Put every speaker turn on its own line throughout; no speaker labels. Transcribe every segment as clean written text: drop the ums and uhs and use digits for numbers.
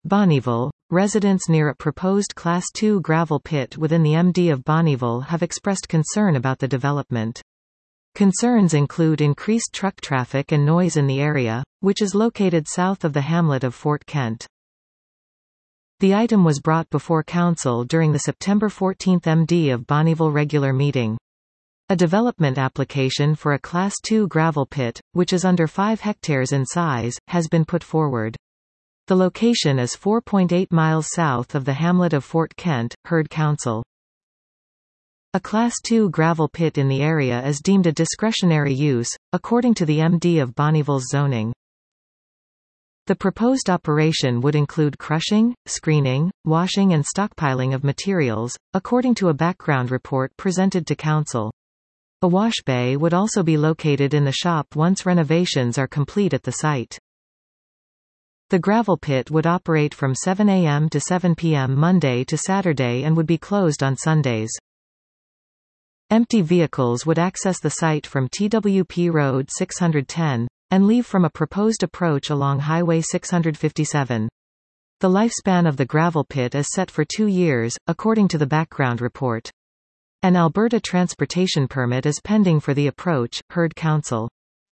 Bonnyville. Residents near a proposed Class II gravel pit within the MD of Bonnyville have expressed concern about the development. Concerns include increased truck traffic and noise in the area, which is located south of the hamlet of Fort Kent. The item was brought before Council during the September 14 MD of Bonnyville regular meeting. A development application for a Class II gravel pit, which is under 5 hectares in size, has been put forward. The location is 4.8 miles south of the hamlet of Fort Kent, heard Council. A Class II gravel pit in the area is deemed a discretionary use, according to the MD of Bonnyville's zoning. The proposed operation would include crushing, screening, washing and stockpiling of materials, according to a background report presented to Council. A wash bay would also be located in the shop once renovations are complete at the site. The gravel pit would operate from 7 a.m. to 7 p.m. Monday to Saturday and would be closed on Sundays. Empty vehicles would access the site from TWP Road 610, and leave from a proposed approach along Highway 657. The lifespan of the gravel pit is set for 2 years, according to the background report. An Alberta transportation permit is pending for the approach, heard Council.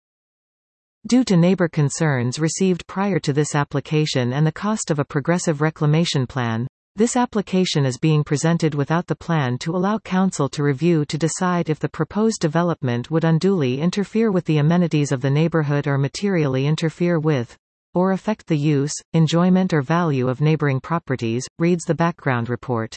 Due to neighbour concerns received prior to this application and the cost of a progressive reclamation plan, this application is being presented without the plan to allow Council to review to decide if the proposed development would unduly interfere with the amenities of the neighbourhood or materially interfere with, or affect the use, enjoyment or value of neighbouring properties, reads the background report.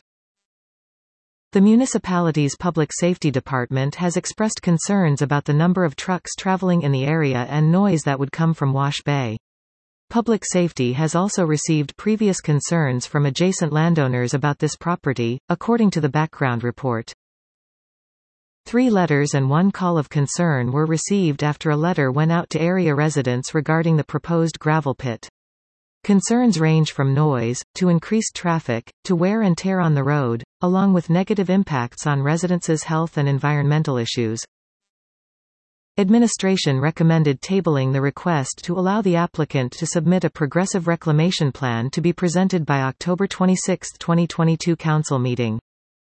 The municipality's Public Safety Department has expressed concerns about the number of trucks travelling in the area and noise that would come from Wash Bay. Public Safety has also received previous concerns from adjacent landowners about this property, according to the background report. 3 letters and 1 call of concern were received after a letter went out to area residents regarding the proposed gravel pit. Concerns range from noise, to increased traffic, to wear and tear on the road, along with negative impacts on residents' health and environmental issues. Administration recommended tabling the request to allow the applicant to submit a progressive reclamation plan to be presented by October 26, 2022 Council meeting.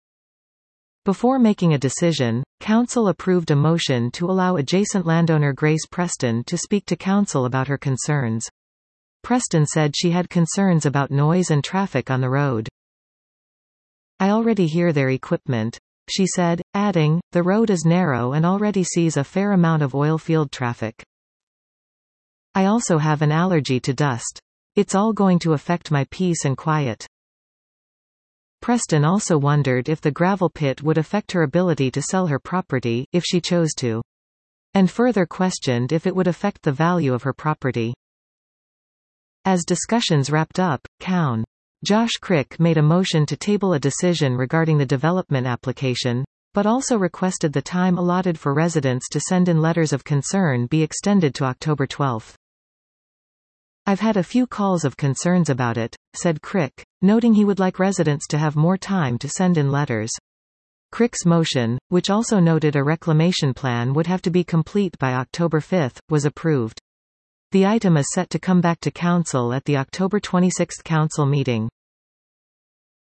Before making a decision, Council approved a motion to allow adjacent landowner Grace Preston to speak to Council about her concerns. Preston said she had concerns about noise and traffic on the road. "I already hear their equipment," she said, adding, "The road is narrow and already sees a fair amount of oil field traffic. I also have an allergy to dust. It's all going to affect my peace and quiet." Preston also wondered if the gravel pit would affect her ability to sell her property, if she chose to. And further questioned if it would affect the value of her property. As discussions wrapped up, Coun. Josh Crick made a motion to table a decision regarding the development application, but also requested the time allotted for residents to send in letters of concern be extended to October 12. "I've had a few calls of concerns about it," said Crick, noting he would like residents to have more time to send in letters. Crick's motion, which also noted a reclamation plan would have to be complete by October 5, was approved. The item is set to come back to Council at the October 26 Council meeting.